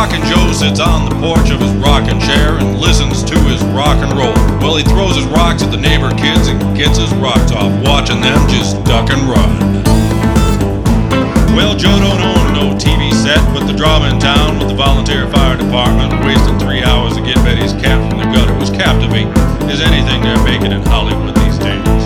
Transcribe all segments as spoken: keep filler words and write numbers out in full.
Rockin' Joe sits on the porch of his rocking chair and listens to his rock and roll. Well, he throws his rocks at the neighbor kids and gets his rocks off, watching them just duck and run. Well, Joe don't own no T V set, but the drama in town with the volunteer fire department wasting three hours to get Betty's cat from the gutter was captivating as anything they're making in Hollywood these days.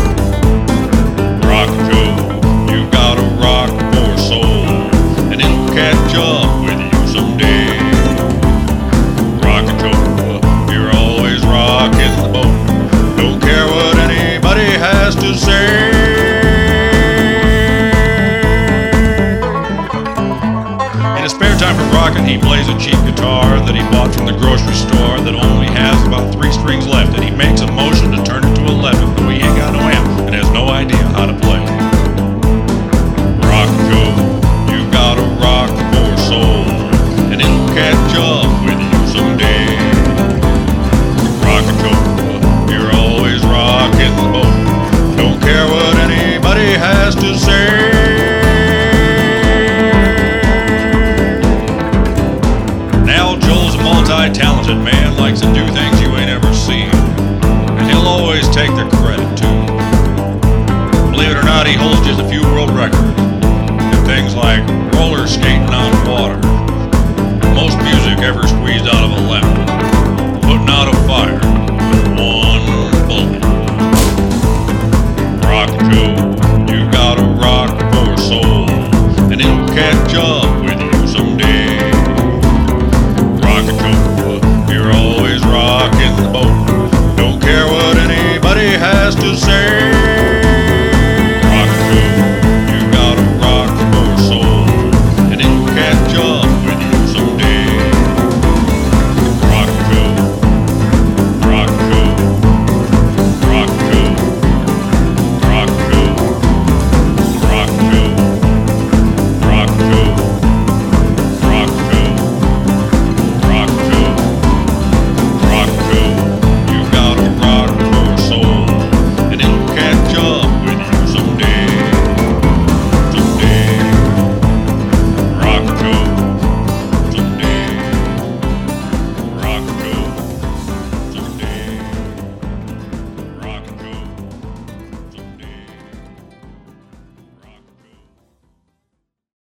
Rock Joe, you got a rock for soul, and it'll catch up with you someday. Rock Joe, you're always rocking the boat, don't care what anybody has to say. In his spare time from rocking, he plays a cheap guitar that he bought from the grocery store that only has about three strings left, and he makes a motion to turn it to eleven, though he ain't got no amp and has no idea how to play. Rock Joe, you got a rock for soul, and it'll catch up with you someday. Rock Joe, you're always rocking the boat, don't care what anybody has to say. Multi-talented man, likes to do things you ain't ever seen, and he'll always take the credit too. Believe it or not, he holds just a few world records in things like roller skating on water, and most music ever squeezed out of a lemon, putting out a fire with one bullet. Rock Joe, you got a rock for soul, and it'll catch up with you someday. You're always rocking the boat, don't care what anybody has to say.